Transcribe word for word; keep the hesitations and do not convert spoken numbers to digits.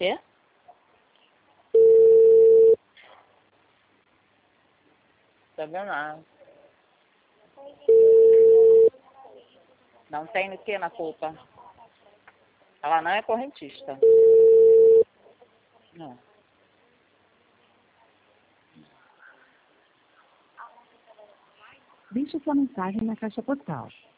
Quê? Tá vendo nada. Não tem o que na culpa? Ela não é correntista. Não. Deixe sua mensagem na caixa postal.